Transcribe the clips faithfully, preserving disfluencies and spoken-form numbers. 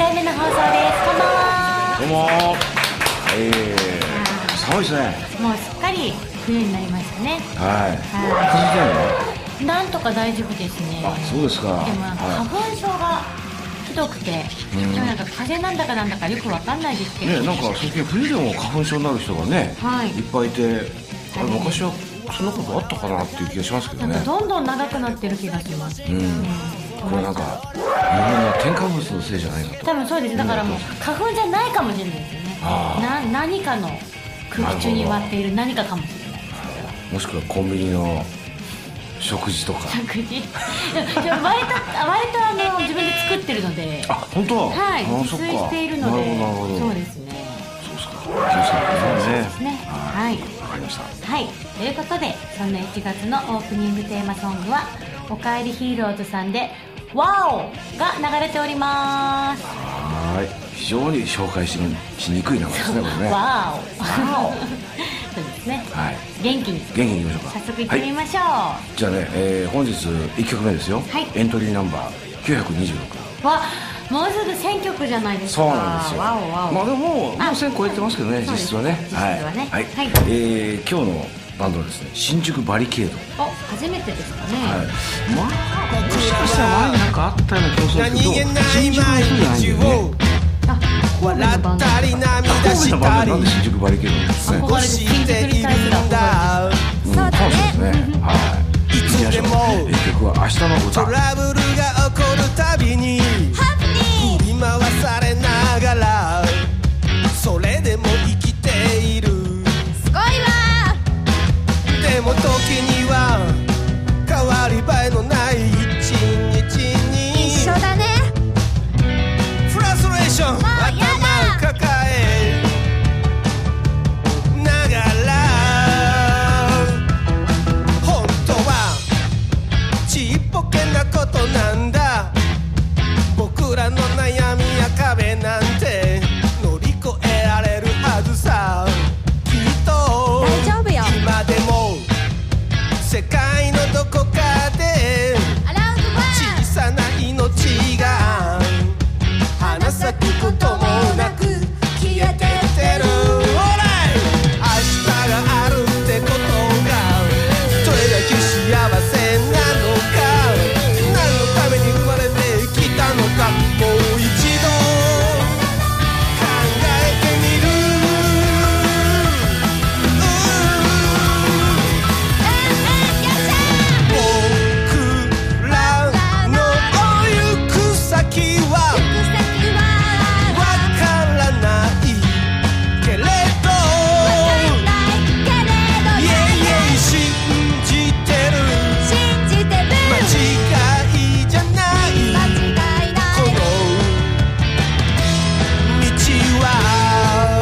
いめの放送です。こんばんは。 どうもえー、寒いですね。 もうすっかり冬になりましたね。 はい。 はい。なんとか大丈夫ですね。 あ、そうですか。 でもなんか花粉症がひどくて、はい、でもなんか風邪なんだかなんだかよくわかんないですけど。 ね、なんか最近冬でも花粉症になる人がね、はい、いっぱいいて、あれ昔はそんなことあったかなっていう気がしますけどね。 なんかどんどん長くなってる気がします。うん。うん、 これなんか日本の添加物のせいじゃないかと。 多分そうです。だからもう花粉じゃないかもしれないですよね。な何かの空気中に割っている何かかもしれない。 もしくはコンビニの食事とか。 食事。割と割とあの自分で作ってるので。 あ、本当。 はい。自炊しているので。 なるほど。 そうですね。 そうですか。気をつけてくださいね。 そうですね。はい。 わかりました。 はい。ということで、そんないちがつのオープニングテーマソングはおかえりヒーローズさんでワオが流れております。 はい。非常に紹介しにくい名前ですね、これね。 ワオ。ワオ。そうですね。はい。元気に。 元気にいきましょうか。 早速いってみましょう。 はい、じゃあね、えー、本日いっきょくめですよ。はい。エントリーナンバーきゅうひゃくにじゅうろく。 わ、もうすぐせんきょくじゃないですか。 そうなんですよ。 ワオワオ。 まあでももうせん超えてますけどね、実質はね。 実質はね。 はい。はい。えー、今日のバンドはですね、新宿バリケード。 お、初めてですかね。 はい。まあもしかしたら前になんかあったような気がするんですけど、新宿の人じゃないんだよね。 あ、神戸のバンド。 神戸のバンドなんで新宿バリケードなんですね。 憧れて新宿に対する憧れです。 そうだね。はい。いつでも曲は明日の歌。 トラブルが起こるたびに振り回されながらそれでも生きている。 すごいわ。 でも時には変わり映えのない一日に一緒だね。 フラストレーション頭を抱えながら本当はちっぽけなことなんだ。僕らの悩みや壁なんて乗り越えられるはずさ。きっと大丈夫よ。 今でも世界のどこかで小さな命が花咲くこともなく消えてってる。明日があるってことがどれだけ幸せなのか、何のために生まれてきたのか、もう一度考えてみる。僕らの行く先はわからないけれど、イエイエイ信じてる。間違いじゃないこの道は。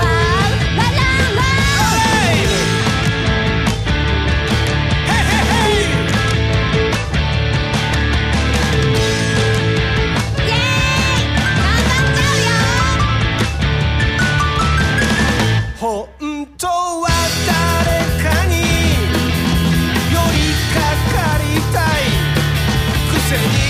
本当は誰かに寄りかかりたいくせに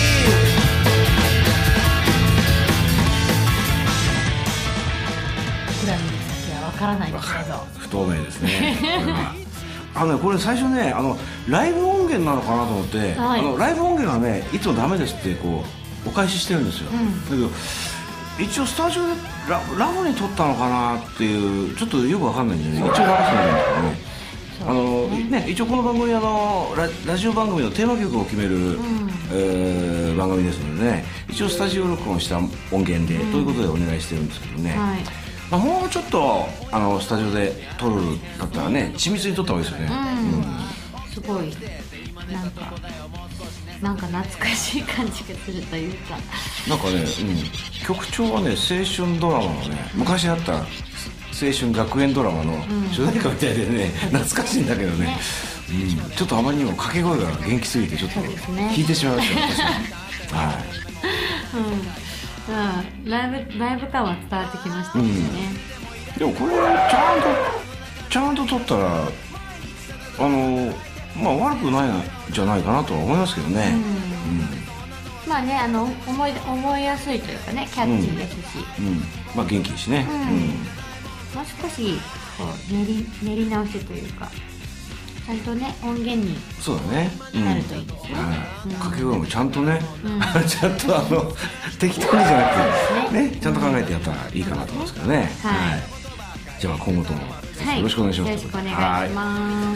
僕らの先はわからないですけど。 不透明ですね。これはあのね、これ最初ね、あのライブ音源なのかなと思って、はい、あのライブ音源がねいつもダメですってこうお返ししてるんですよ。うん、だけど一応スタジオで ラ, ラブに撮ったのかなっていうちょっとよくわかんないんでね、一応流すんじゃないですかね。あのね、一応この番組あの ラ, ラジオ番組のテーマ曲を決める、うん、えー、番組ですのでね、一応スタジオ録音した音源で、うん、ということでお願いしてるんですけどね、はい、まあ、もうちょっとあのスタジオで撮るだったらね緻密に撮った方がいいですよね。 うんうん、すごいなんかなんか懐かしい感じがするというか、 なんかね、うん、曲調はね青春ドラマのね昔あった青春学園ドラマの主題歌みたいでね、うん、懐かしいんだけどね、ね、うん、ちょっとあまりにも掛け声が元気すぎてちょっと引いてしまいましたよ、私は。はい、 うんうん、ライブライブ感は伝わってきましたね、 うん、でもこれちゃんとちゃんと撮ったらあのまあ悪くないんじゃないかなとは思いますけどね。うん、うん、 ままあね、あの思い思いやすいというかね、キャッチーですし、 うんうん、まあ元気いいしね、うんうん、 もう少しこう練り練り直しというか、ちゃんとね音源にそうだね、 なるといいですね。 掛け声もちゃんとね、うん、ちゃんとあの適当にじゃなくてね、ね、ちゃんと考えてやったらいいかなと思うんですけどね、はい、はい、じゃあ今後ともよろしくお願いします。 よろしくお願いします。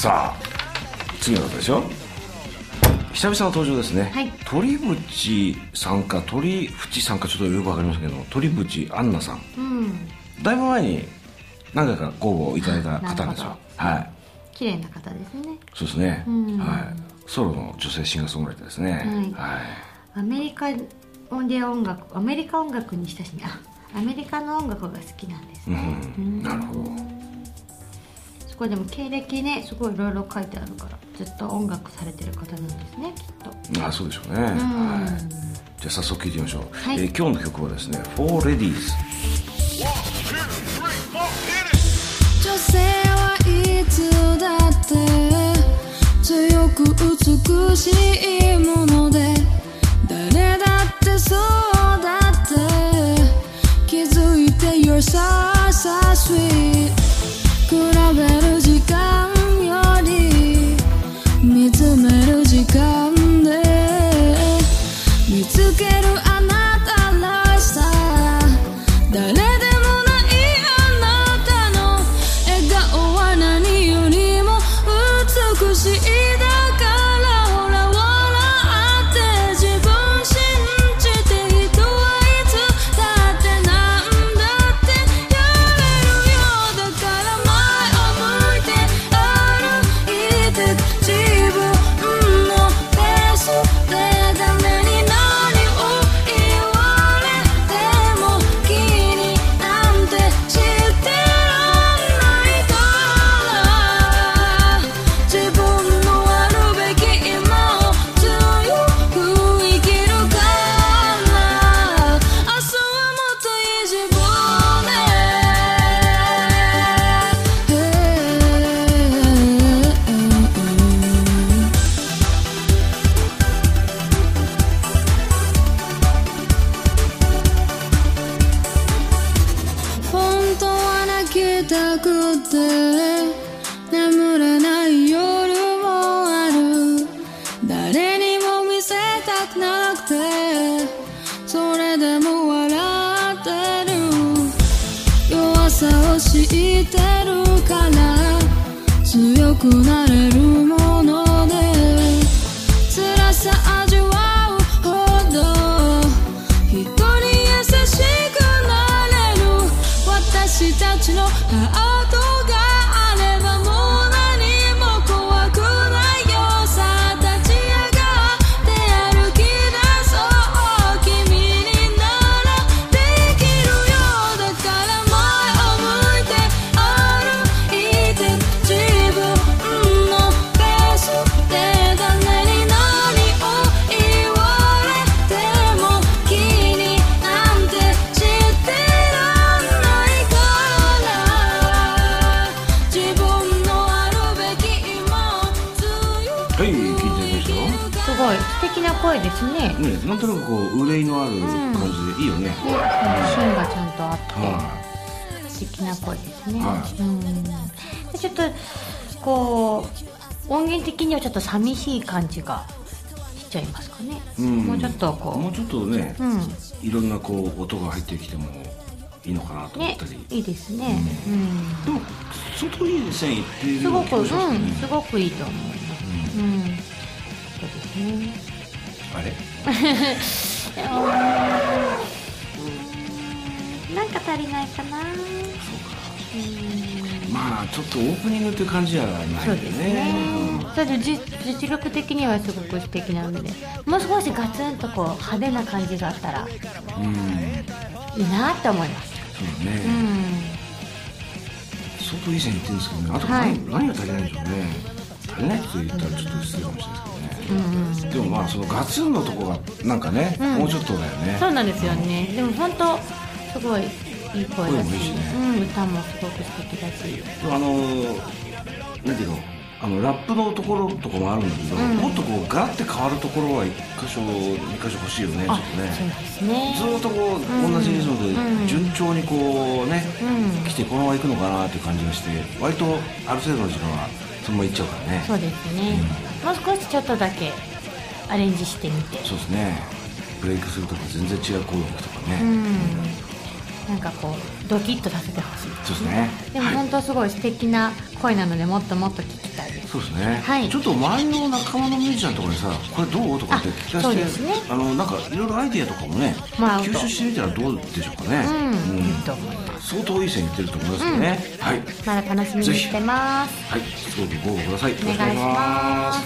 さあ次の方でしょ。久々の登場ですね、はい、鳥淵さんか鳥淵さんかちょっとよく分かりませんけど、鳥淵杏奈さん、うん、だいぶ前に何回かご応募いただいた方なんですよ。はい、 綺麗な方ですね。 そうですね、うん、はい、ソロの女性シンガーソングライターですね、はい、はい、 アメリカ音で音楽アメリカ音楽に親しみ、あ、アメリカの音楽が好きなんですね、 うんうん、なるほど。 すごいでも経歴ね、すごいいろいろ書いてあるからずっと音楽されてる方なんですね、きっと。 あ、そうでしょうね、うん、はい、じゃあ早速聴いてみましょう、はい、えー、今日の曲はですね フォー Ladies。 女性はいつだって強く美しいもので、誰だってそうだって気づいて You're so, so sweet。 比べる時間より見つめる時間で見つけるあなたらしさ、誰でもないあなたの笑顔は何よりも美しい。だからほら笑って自分信じて、人はいつだってなんだってやれるよ。だから前を向いて歩いて自分のペースで、誰に何を言われても気になんてしてらんないから、自分のあるべき今を強く生きるから、明日はもっといい自分で、本当は泣きたくて眠れない夜もある、誰にも見せたくなくてそれでも笑ってる、弱さを知ってるから強くなれるもので、辛さ味わうほど人に優しくなれる、私たちのハートがあればもう何も怖くないよ。さあ立ち上がって歩き出そう、君にならできるよ。だから前を向いて歩いて自分のペースで、誰に何を言われても気になんてしてらんないから、自分のあるべき今を強くはい、聞いてみましたよ。 すごい素敵な声ですね。 ね、なんとなくこう憂いのある感じでいいよね、 芯がちゃんとあって、 は素敵な声ですね、 はいうん、でちょっとこう音源的にはちょっと寂しい感じがしちゃいますかね、 い、うん、 もうちょっとこうもうちょっとね、 うん、 いろんなこう音が入ってきてもいいのかなと思っねたり、 いいですね、うん、 でも相当いい線いってるすごく、うん、 気がしますね、 すごくいいと思います、うん、そうですね。 あれうん、なんか足りないかな。 まあちょっとオープニングっていう感じじゃないね。 そうですね、ただ実力的にはすごく素敵なので、もう少しガツンとこう派手な感じがあったらいいなって思います。 そうだね、 うん、 相当いい線いってるんですけどね。あと何、はい、何が足りないんでしょうね。足りないって言ったらちょっと失礼かもしれないですけどね、うんうん、でもまあそのガツンのとこがなんかね、うん、もうちょっとだよね。 そうなんですよね、うん、でも本当すごいいい声だし、 いいしね、 うん、歌もすごく素敵だし、 あのー、なんていうのあのラップのところとかもあるんだけど、うん、もっとこうガラッて変わるところはいっ箇所に箇所欲しいよね。ちょっとね、 そうですね、 ずっとこう、うん、同じリズムで順調にこうね、うん、来てこのまま行くのかなっていう感じがして、割とある程度の時間はそのまま行っちゃうからね。 そうですね、うん、もう少しちょっとだけアレンジしてみて。 そうですね、ブレイクするとき全然違うコードとかね、 うん、なんかこうドキッとさせてほしい。 そうですね。 でも本当すごい素敵な声なので、もっともっと聞きたいです。 そうですね、 はい、 ちょっと周りの仲間のミュージシャンとかにさ、これどうとかって聞かせて、 そうですね、 あのなんかいろいろアイディアとかもね、まあ、吸収してみたらどうでしょうかね。 うん、 うん、 いいと思います。 相当いい線いってると思いますよね、うん、はい、 まだ楽しみにしてます。 はい、すごくご応募ください。 お願いします。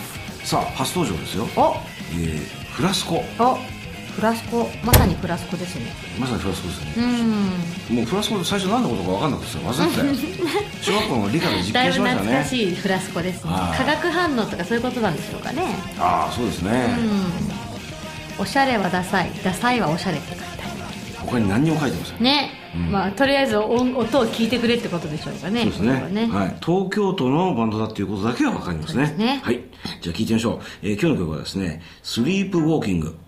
さあ初登場ですよ。 お、 えー、フラスコ。 お、フラスコ、まさにフラスコですね。 まさにフラスコですね。 うん、 もうフラスコで最初何のことか分かんなくて忘れてたよ小学校の理科で実験しましたね。だいぶ懐かしいフラスコですね。化学反応とかそういうことなんでしょうかね。 ああ、そうですね、 うん、おしゃれはダサい、ダサいはおしゃれって書いてあります。 他に何にも書いてませんね、うん、まあとりあえず音, 音を聞いてくれってことでしょうかね。 そうです ね, ね、はい、東京都のバンドだっていうことだけは分かります ね, ね。 はい、じゃあ聞いてみましょう、えー、今日の曲はですね、スリープウォーキング。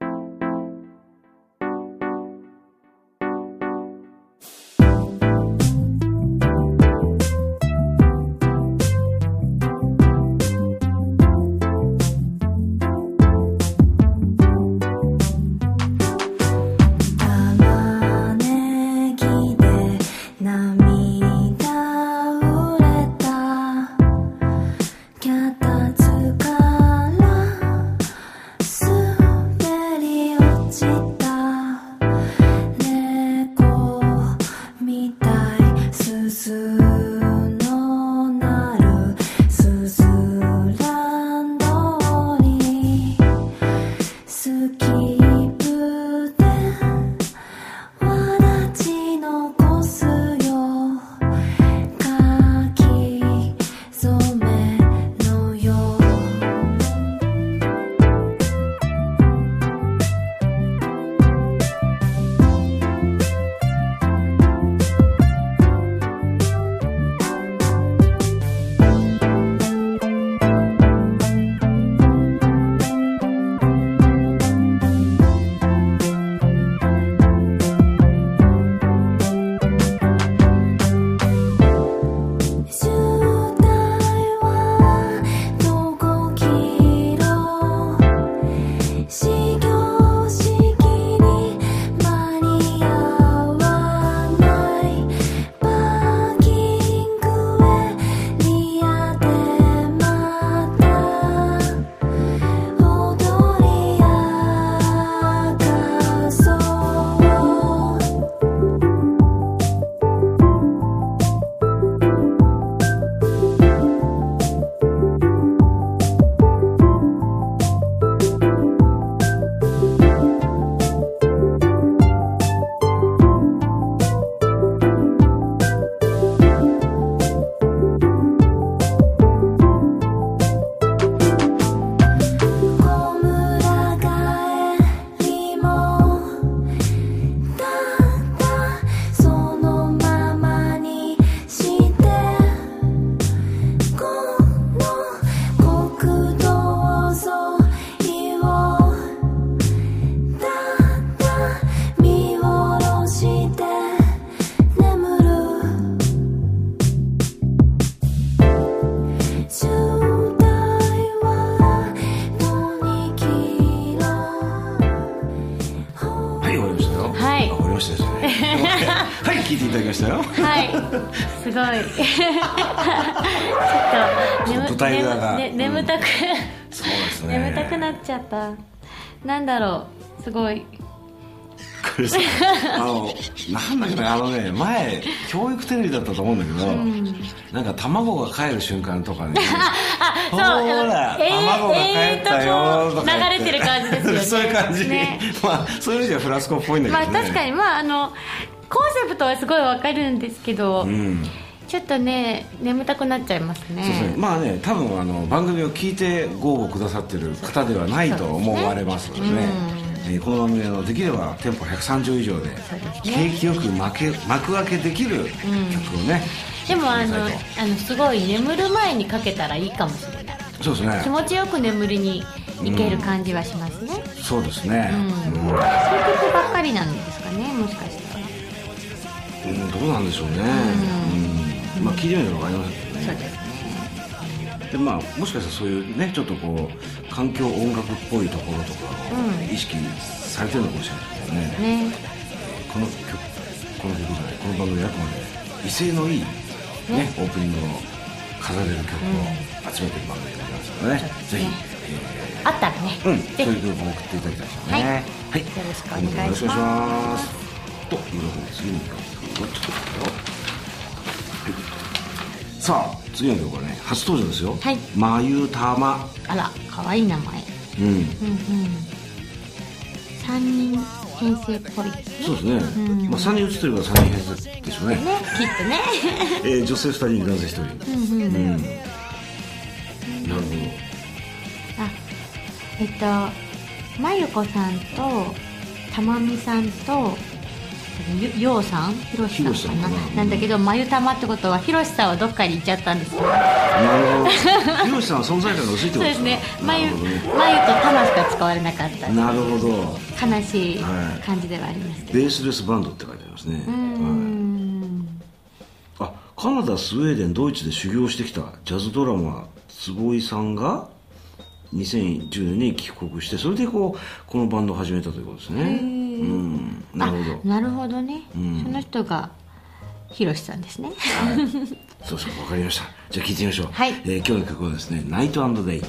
聞いていただきましたよ。 はい、すごいちょっと舞台裏が、ね、眠たく、うん、 そうですね、 眠たくなっちゃった。なんだろう、すごいこれさ、あのなんだっけね、あのね、前教育テレビだったと思うんだけど、うん、なんか卵が帰る瞬間とかねあ、そう、 ほら、えー、卵が帰ったよとか流れてる感じですよねそういう感じ、ね、まあそういう意味ではフラスコっぽいんだけどね。 まあ確かに、まああのコンセプトはすごいわかるんですけど、うん、ちょっとね眠たくなっちゃいますね。 そうですね、まあね、多分あの番組を聞いてご応募くださってる方ではないと思われますのでね、 えー、この番組はできればテンポひゃくさんじょう以上で景気よく幕幕開けできる曲をね、 うん、でもあのあのすごい眠る前にかけたらいいかもしれない。 そうですね、 気持ちよく眠りにいける感じはしますね、 うん、そうですね、うんうん、 そういう曲ばっかりなんですかね、もしかしたら。 うん、どうなんでしょうね、うんうん、まあ聞いてみれば分かりますけどね。 そうですね。 でまあ、もしかしたらそういうねちょっとこう環境音楽っぽいところとかを意識されてるのかもしれないですね、うん、ねこの曲この曲じゃないこの番組はあくまで威勢のいい、ねね、オープニングを飾れる曲を集めてる番組でございますので、ね、うん、ぜひ、 えー、あったらね、 うん、そういう曲も送っていただきたいですね。はい、はい、よろしくお願いします。 ということで次に行きますよ。ちょっと待ってよ。さあ次の曲はね初登場ですよ。はい。まゆたま。 あら可愛い名前。 うん。うんうん。 三人編成っぽいですね。 そうですね。うん、まあ三人写ってるから三人編成でしょうね。ねきっとね。 えー、女性二人男性一人。うんうん。うん、なるほど。 あえっとまゆこさんとたまみさんと。ようさん、ひろしさんかな、なんだけど、まゆたまってことはひろしさんはどっかに行っちゃったんですよ。 なるほど。ひろしさんは存在感が薄いってことですか。そうですね。 まゆ、まゆとたましか使われなかった。 なるほど。 悲しい感じではあります、ね。 ベースレスバンドって書いてありますね。うん。はい、あ、カナダ、スウェーデン、ドイツで修行してきたジャズドラマ坪井さんがにせんじゅうねんに帰国して、それでこうこのバンドを始めたということですね。うん、なるほど。 なるほどね、うん、その人がひろしさんですね。 はい、そうそう、わかりました。じゃあ聴いてみましょう。 はい、 えー、今日の曲はですね、ナイト&デイ。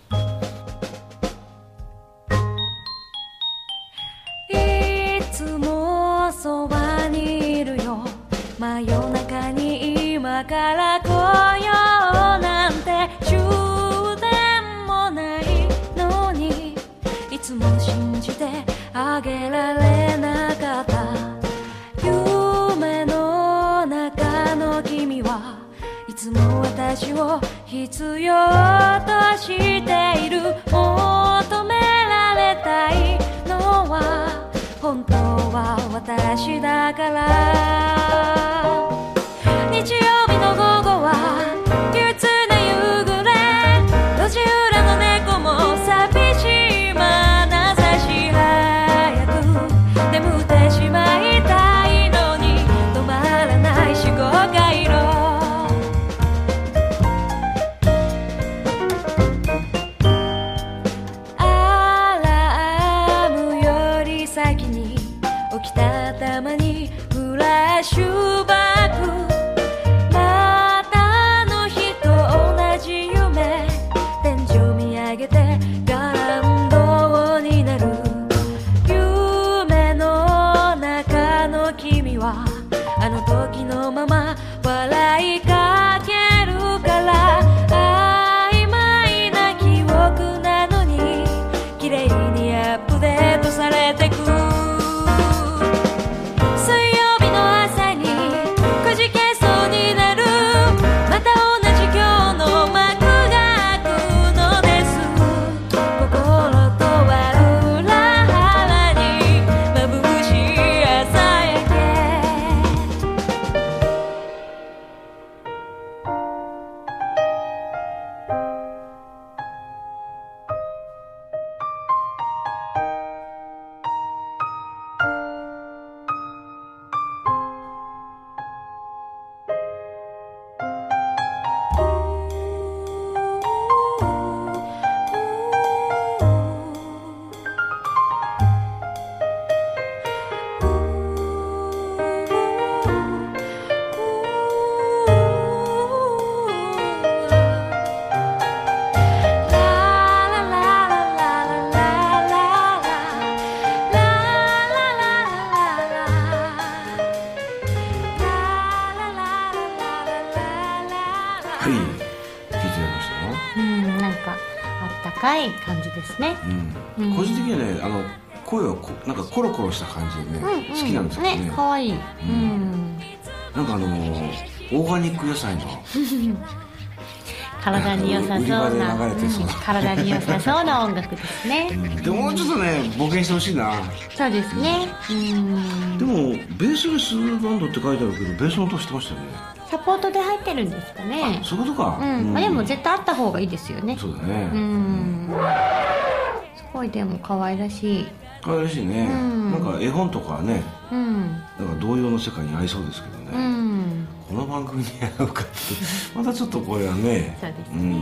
いつもそばにいるよ、真夜中に今から来ようなんて終電もないのに、いつも信じてあげられなかった。夢の中の君はいつも私を必要としている。求められたいのは本当は私だから。日曜日の午後は憂鬱な夕暮れ、路地裏の猫も寂しい眼差し、早く眠ってしまいたいのに止まらない四五回路。アラームより先に起きた頭にフラッシュバック、またあの日と同じ夢、天井見上げてガランドになる。夢の中の君はあの時のまま笑いかけるから、曖昧な記憶なのに綺麗にアップデートされてく。感じですね、 うんうん、個人的にはね、あの声はこなんかコロコロした感じでね、うんうん、好きなんですけどね。 可愛いい、うんうん、なんかあのー、オーガニック野菜の体に良さそうな、 売り場で流れてそう、 うん、体に良さそうな音楽ですね、 うん、でももうちょっとね冒険してほしいな。 そうですね。うん、 でもベースレスバンドって書いてあるけどベースの音してましたよね。 サポートで入ってるんですかね。 そういうことか、 うんうん、まあ、でも絶対あった方がいいですよね。 そうだね。 うん、すごいでも可愛らしい。 可愛らしいね、うん、なんか絵本とかね、うん、なんか童謡の世界に合いそうですけどね、うん、この番組に合うかってまたちょっとこれはね。 そうですね、うんうん、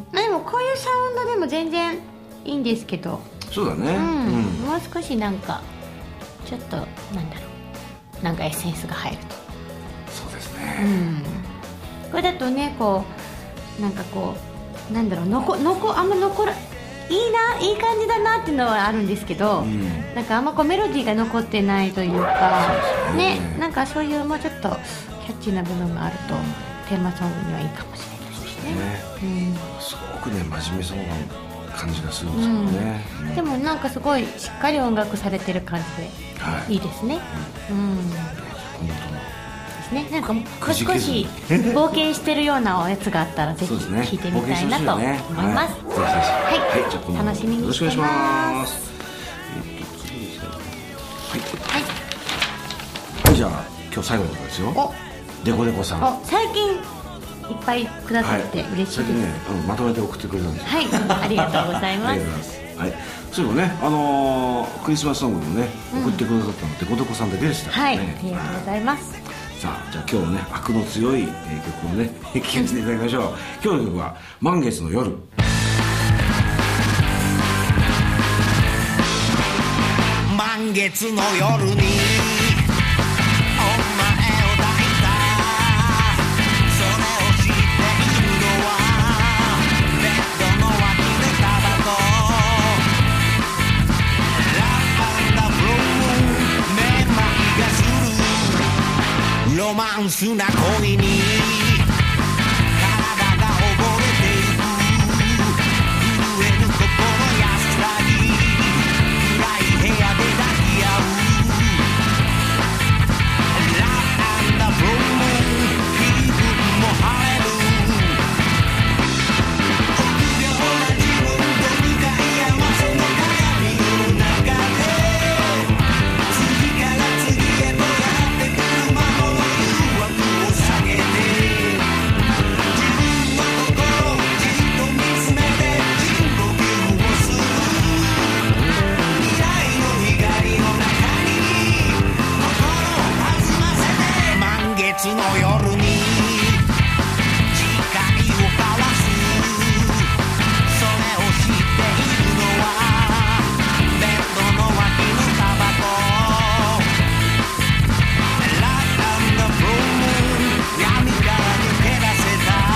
まあ、でもこういうサウンドでも全然いいんですけど。 そうだね、うんうん、 もう少しなんかちょっとなんだろう、なんかエッセンスが入ると。 そうですね、 うん、これだとねこうなんかこうなんだろうのこのこあんま残らいいないい感じだなっていうのはあるんですけど、うん、なんかあんまこうメロディーが残ってないというかね、ね、なんかそういうもうちょっとキャッチーな部分があると、うん、テーマソングにはいいかもしれないですね。 そうですね、うん、すごくね真面目そうな感じがするんですけどね、 うんうん、でもなんかすごいしっかり音楽されてる感じで、はい、いいですね、うんうん、ですね。なんかもう少し冒険してるようなやつがあったらぜひ聴いてみたいなと思います。はい、楽しみにしてます。はい、 じゃあ今日最後のことですよ。デコデコさん、 最近いっぱいくださって嬉しいです、はい、ね、 うん、まとめて送ってくれたんですよ。 はい、ありがとうございます。 ありがとうございます。はい、そういえばね、あのー、クリスマスソングもね、うん、送ってくださったのデコデコさんだけでしたからね。はい、ありがとうございます。 さあ、じゃあ今日ね、悪の強い曲をね聴かせていただきましょう。今日の曲は満月の夜。 満月の夜にロマンスな恋に体が溺れていく、震える心安らぎ、暗い部屋で抱き合う、ラブ&ブルー、気分も晴れる、臆病な自分と向かい合わせの鏡の中で、次から次へとやってくる魔法を下げて、自分の心をじっと見つめて深呼吸をする、未来の光の中に心を弾ませて、満月の夜に誓いを交わす、それを知っているのはベッドの脇のタバコ、闇から抜け出せた。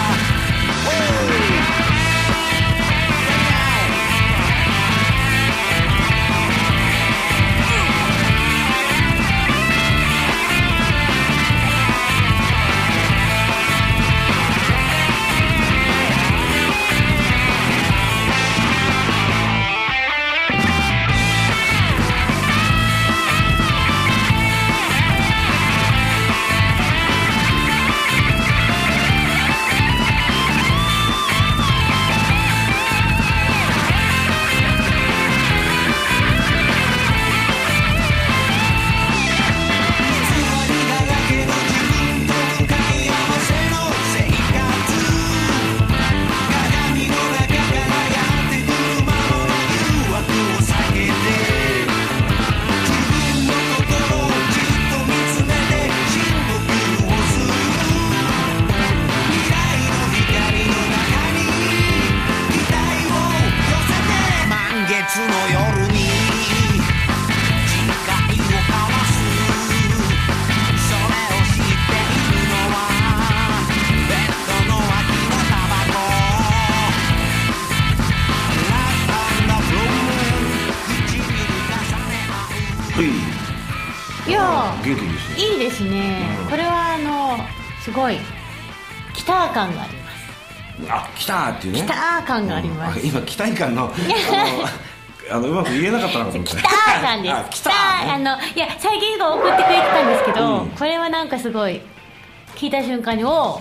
いいですね、うん、これはあのすごい期待感があります。 あ、来たっていうね、 期待感があります、 うん、今期待感のあのあのうまく言えなかったなと思って期待感です。あ、来た、ね、あのいや最近送ってくれてたんですけど、うん、これはなんかすごい聞いた瞬間にお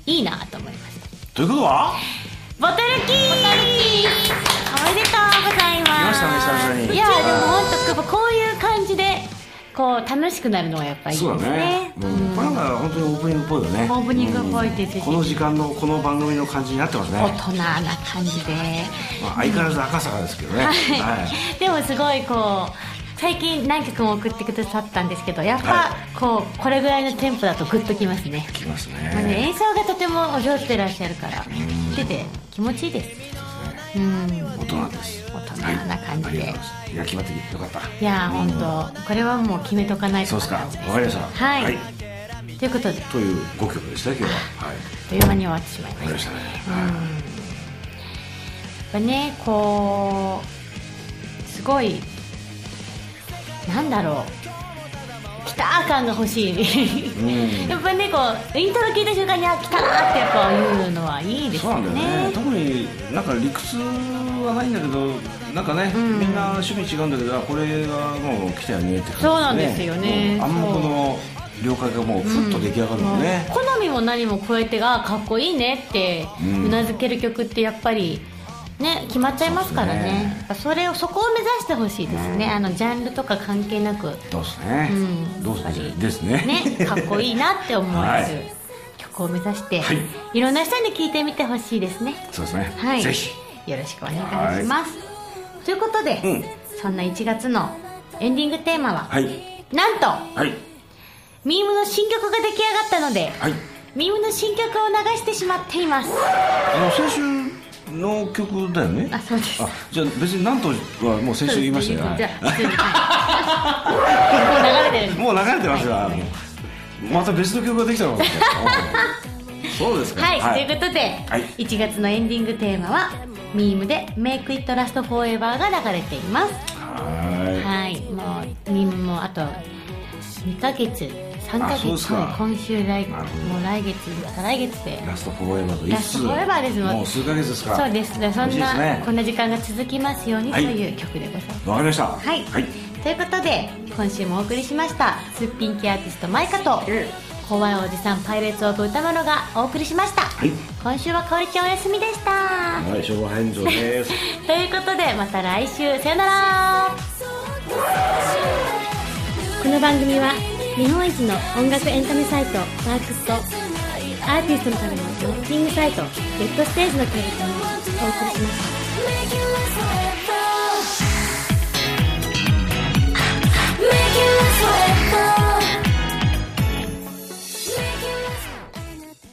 いいなと思いました。 ということはボトルキーおめでとうございます。 来ましたね久々に。 いやでも本当やっぱこういう感じでこう楽しくなるのがやっぱりいいですね。 そうだね、うん、これなんか本当にオープニングっぽいよね。 オープニングっぽいです、 うん、この時間のこの番組の感じになってますね。 大人な感じで、 まあ、相変わらず赤坂ですけどね、はいはい、でもすごいこう最近何曲も送ってくださったんですけど、やっぱこうこれぐらいのテンポだとグッときますね。 きますね。 まあね、演奏がとてもお上手でいらっしゃるから見てて気持ちいいです。 うん、大人です。 大人な感じで、はい、 いや決まってよかった。 いや本当これはもう決めとかないと。 そうですか、わかりました。 はい、はい、ということでというごきょくでした今日は。はい、 という間に終わってしまいました。 わかりましたね。 うん、やっぱねこうすごいなんだろう来たー感が欲しい、うん、やっぱりねこうイントロ聞いた瞬間にあ来たーってやっぱ言うのはいいですよね。 そうなんだよね。特になんか理屈はないんだけどなんかね、うん、みんな趣味違うんだけどこれがもう来たよねって感じですね。 そうなんですよね、うん、 あんまこの了解がもうふっと出来上がるのね、 うん、好みも何も超えてがかっこいいねってうなずける曲ってやっぱりね、決まっちゃいますから ね, そ, ねそれをそこを目指してほしいですね、うん、あのジャンルとか関係なく。 どうですね、うん、どうですねねかっこいいなって思える曲を目指して、はい、いろんな人に聴いてみてほしいですね。 そうですね、 はい、 ぜひよろしくお願いします。ということで、うん、そんないちがつのエンディングテーマは、はい、なんと、はい、ミームの新曲が出来上がったので、はい、ミームの新曲を流してしまっています。 あの先週の曲だよね。 あ、そうです。 あ、じゃあ別になんとはもう先週言いましたよ。じゃあ普通に、 はい、もう流れてる。 もう流れてますよ。はい、また別の曲ができたのかとそうですか。 はい、はい、ということで、はい、いちがつのエンディングテーマはミームで Make It Last Forever が流れています。 はい。 はい、もうミームもあとにかげつ。さんかげつ、今週来もう来月再来月でラストフォーエバーといつラストフォーエバーです。 もう数ヶ月ですか。 そうです。そんな、ね、こんな時間が続きますように、はい、という曲でございます。 わかりました。 はい、はい、ということで今週もお送りしましたすっぴん系アーティストマイカと、うん、怖いおじさんパイレーツオブ歌丸がお送りしました。はい、今週はかおりちゃんお休みでした。 はい、昭和返上ですということでまた来週さよなら。この番組は日本一の音楽エンタメサイトワークスとアーティストのためのマッチングサイトゲットステージの協力にお送りしました。